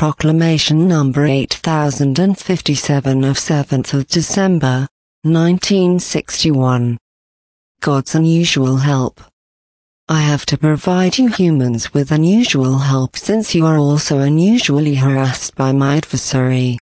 Proclamation number 8057 of 7th of December, 1961. God's unusual help. I have to provide you humans with unusual help since you are also unusually harassed by my adversary.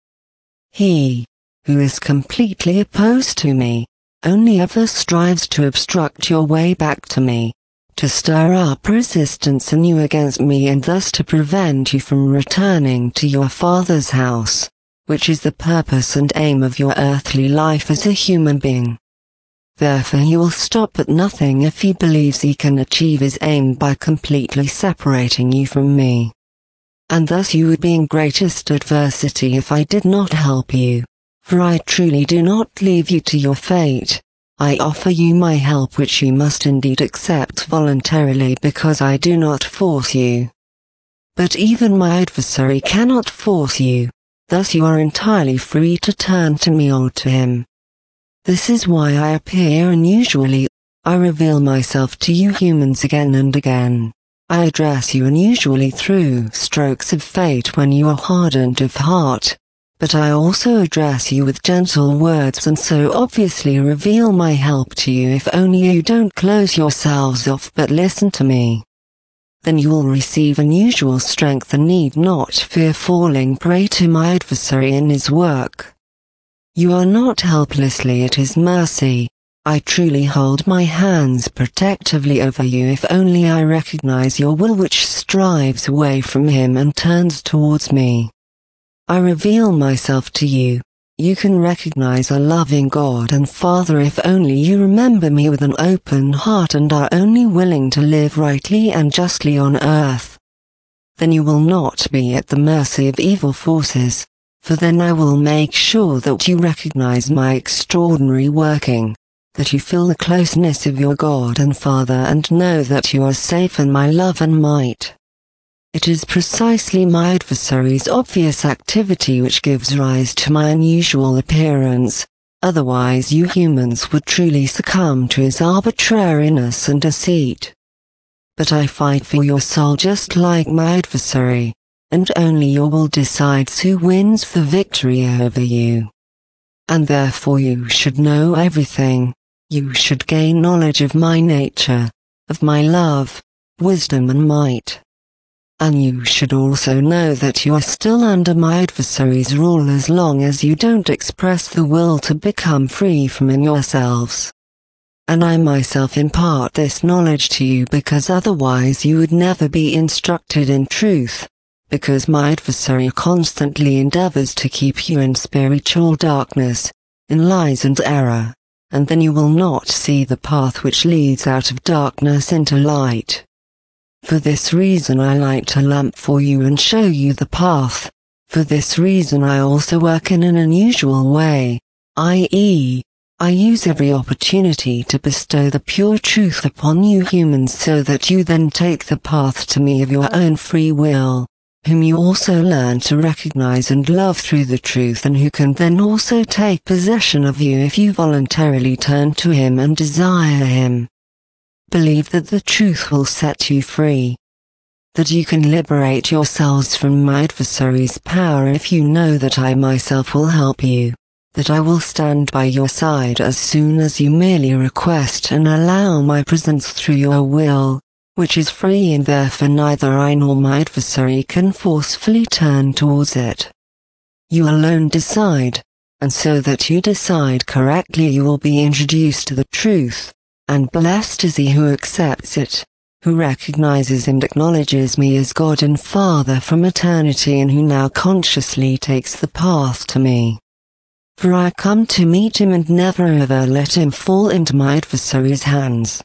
He, who is completely opposed to me, only ever strives to obstruct your way back to me, to stir up resistance in you against me and thus to prevent you from returning to your Father's house, which is the purpose and aim of your earthly life as a human being. Therefore he will stop at nothing if he believes he can achieve his aim by completely separating you from me. And thus you would be in greatest adversity if I did not help you, for I truly do not leave you to your fate. I offer you my help which you must indeed accept voluntarily because I do not force you. But even my adversary cannot force you, thus you are entirely free to turn to me or to him. This is why I appear unusually. I reveal myself to you humans again and again. I address you unusually through strokes of fate when you are hardened of heart. But I also address you with gentle words and so obviously reveal my help to you if only you don't close yourselves off but listen to me. Then you will receive unusual strength and need not fear falling prey to my adversary in his work. You are not helplessly at his mercy. I truly hold my hands protectively over you if only I recognize your will which strives away from him and turns towards me. I reveal myself to you. You can recognize a loving God and Father if only you remember me with an open heart and are only willing to live rightly and justly on earth. Then you will not be at the mercy of evil forces, for then I will make sure that you recognize my extraordinary working, that you feel the closeness of your God and Father and know that you are safe in my love and might. It is precisely my adversary's obvious activity which gives rise to my unusual appearance, otherwise you humans would truly succumb to his arbitrariness and deceit. But I fight for your soul just like my adversary, and only your will decides who wins the victory over you. And therefore you should know everything. You should gain knowledge of my nature, of my love, wisdom and might. And you should also know that you are still under my adversary's rule as long as you don't express the will to become free from in yourselves. And I myself impart this knowledge to you because otherwise you would never be instructed in truth, because my adversary constantly endeavors to keep you in spiritual darkness, in lies and error, and then you will not see the path which leads out of darkness into light. For this reason I light a lamp for you and show you the path. For this reason I also work in an unusual way, i.e., I use every opportunity to bestow the pure truth upon you humans so that you then take the path to me of your own free will, whom you also learn to recognize and love through the truth and who can then also take possession of you if you voluntarily turn to him and desire him. Believe that the truth will set you free. That you can liberate yourselves from my adversary's power if you know that I myself will help you. That I will stand by your side as soon as you merely request and allow my presence through your will, which is free and therefore neither I nor my adversary can forcefully turn towards it. You alone decide, and so that you decide correctly you will be introduced to the truth. And blessed is he who accepts it, who recognizes and acknowledges me as God and Father from eternity and who now consciously takes the path to me. For I come to meet him and never ever let him fall into my adversary's hands.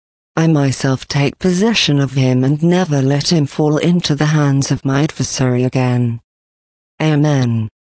I myself take possession of him and never let him fall into the hands of my adversary again. Amen.